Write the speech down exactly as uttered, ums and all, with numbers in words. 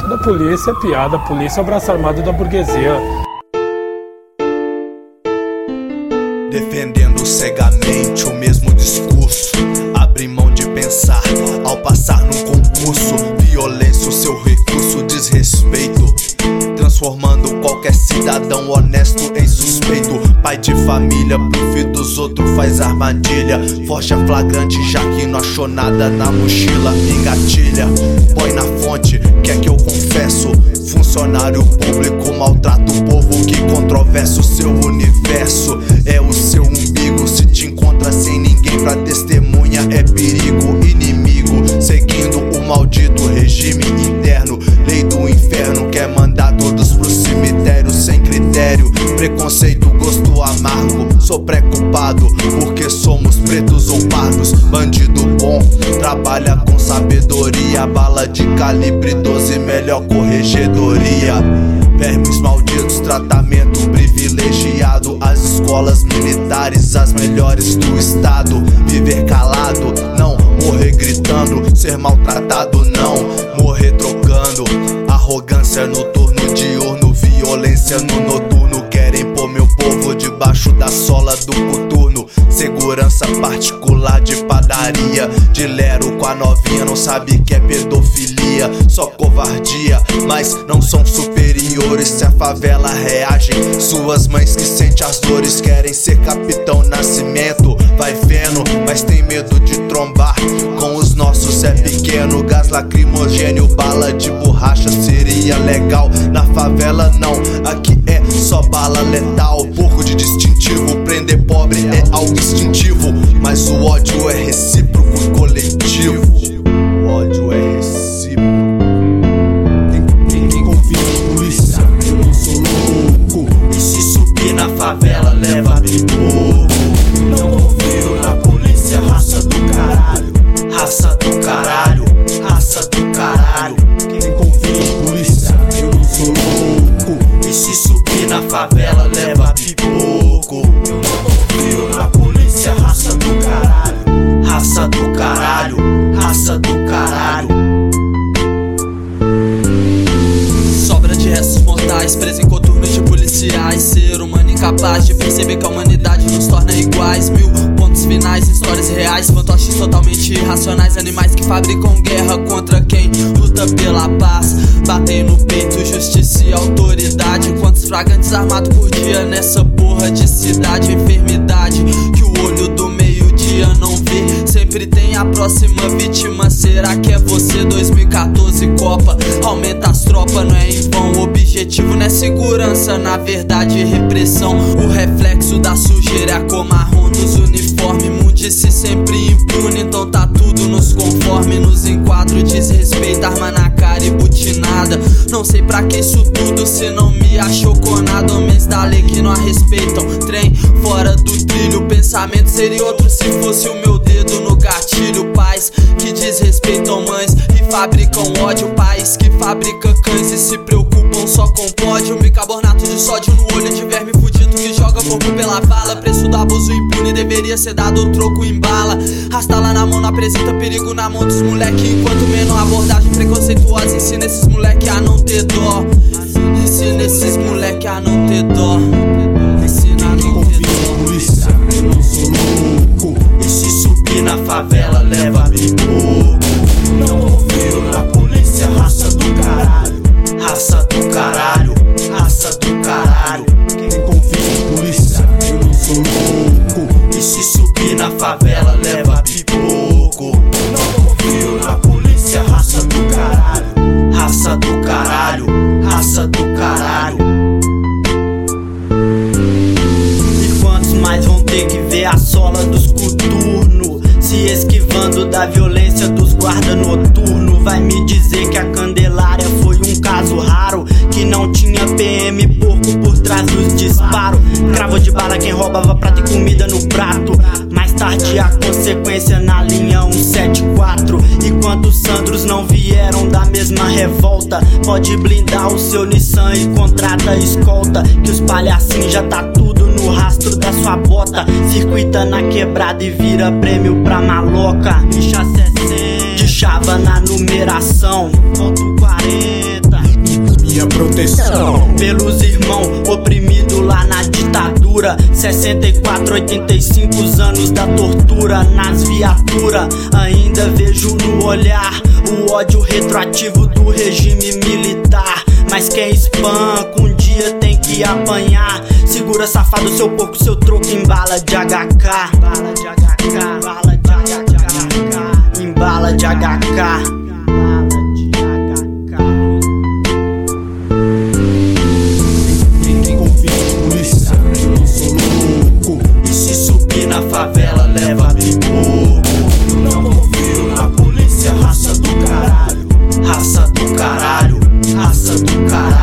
Toda polícia é piada, a polícia é o braço armado da burguesia. Defendendo cegamente o mesmo discurso, abre mão de pensar ao passar num concurso. Violência, o seu recurso, desrespeito, transformando qualquer cidadão honesto em suspeito. Pai de família, pro filho dos outros faz armadilha. Forja flagrante já que não achou nada na mochila. Engatilha, põe na fonte, quer que eu confesso. Funcionário público maltrata o povo que controverso. Seu universo é o seu umbigo. Se te encontra sem ninguém pra testemunha é perigo. Inimigo, seguindo o maldito regime interno. Lei do inferno quer mandar todos pro cemitério sem critério. Preconceito, gosto amargo. Sou preocupado porque somos pretos ou pardos. Bandido bom, trabalha com sabedoria. Bala de calibre doze, melhor corregedoria. Vermes malditos, tratamento privilegiado. As escolas militares, as melhores do estado. Viver calado, não morrer gritando. Ser maltratado, não morrer trocando. Arrogância no turno diurno, violência no noturno. Querem pôr meu povo debaixo da sola do coturno. Segurança particular de padaria, de lero com a novinha, não sabe que é pedofilia. Só covardia, mas não são superiores. Se a favela reage, suas mães que sentem as dores querem ser Capitão Nascimento. Vai vendo, mas tem medo de trombar com os nossos é pequeno. Gás lacrimogênio, bala de borracha seria legal. Na favela não, aqui é só bala letal. Pouco de distintivo, prender pobre é algo instintivo. Mas o ódio é recíproco e coletivo. O ódio é recíproco. Tem quem confia em polícia, eu não sou louco. E se subir na favela leva pipoco. Não confio na polícia, raça do caralho. Raça do caralho, raça do caralho. Quem confia em polícia, eu não sou louco. E se subir na favela leva pipoco. Eu não confio na polícia, raça do caralho. Raça do caralho, raça do caralho. Sobra de restos mortais, preso em coturnos de policiais. Ser humano incapaz de perceber que a humanidade nos torna iguais. Mil pontos finais, histórias reais, fantoches totalmente irracionais. Animais que fabricam guerra contra quem luta pela paz. Batem no peito, justiça e autoridade. Quantos flagrantes armados por dia nessa porra de cidade. Enfermidade que o olho do meio-dia não vê. Sempre tem a próxima vítima. Será que é você? dois mil e quatorze Copa, aumenta as tropas, não é em vão. O objetivo não é segurança, na verdade repressão. O reflexo da sujeira é a cor marrom dos uniformes. Mundice sempre impune, então tá tudo nos conforme. Nos enquadro, desrespeito, arma na cara e butinada. Não sei pra que isso tudo, se não me achou conado. Homens da lei que não a respeitam, trem fora do trilho. O pensamento seria outro se fosse o meu dedo no gatilho. Pais que desrespeitam mães e fabricam ódio. Pais que fabricam cães e se preocupam só com pódio. Bicarbonato de sódio no olho de verme fudido que joga corpo pela vala. Preço do abuso impune deveria ser dado o troco em bala. Rasta lá na mão não apresenta perigo na mão dos moleque. Enquanto menor abordagem preconceituosa ensina esses moleque a não ter dó. Ensina esses moleque a não ter dó. Ensina a não ter dó. Polícia, eu não sou louco. E se subir na favela leva pipoco. Não confio na polícia, raça do caralho. Raça do caralho, raça do caralho. Quem confia em polícia, eu não sou louco. E se subir na favela leva pipoco. Não confio na polícia, raça do caralho. Raça do caralho, raça do caralho. E quantos mais vão ter que ver a sola dos coturnos, se esquivando da violência dos guarda noturno? Vai me dizer que a Candelária foi um caso raro, que não tinha P M porco por trás dos disparos. Cravo de bala quem roubava prato e comida no prato. Mais tarde a consequência na linha cento e setenta e quatro. E quantos Sandros não vieram da mesma revolta? Pode blindar o seu Nissan e contrata escolta, que os palhacinhos já tá tudo no rastro da sua bota. Circuita na quebrada e vira prêmio pra maloca. Bicha sessenta, de chava na numeração, ponto quarenta. punição. Pelos irmãos oprimidos lá na ditadura, sessenta e quatro, oitenta e cinco anos da tortura. Nas viaturas ainda vejo no olhar o ódio retroativo do regime militar. Mas quem espanca um dia tem que apanhar. Segura safado seu porco, seu troco em bala de H K. Bala de H K, bala de H K, em bala de H K. Ninguém confia em polícia, eu não sou louco. E se subir na favela leva pipoco. Eu não confio na polícia, raça do caralho. Raça do caralho, raça do caralho.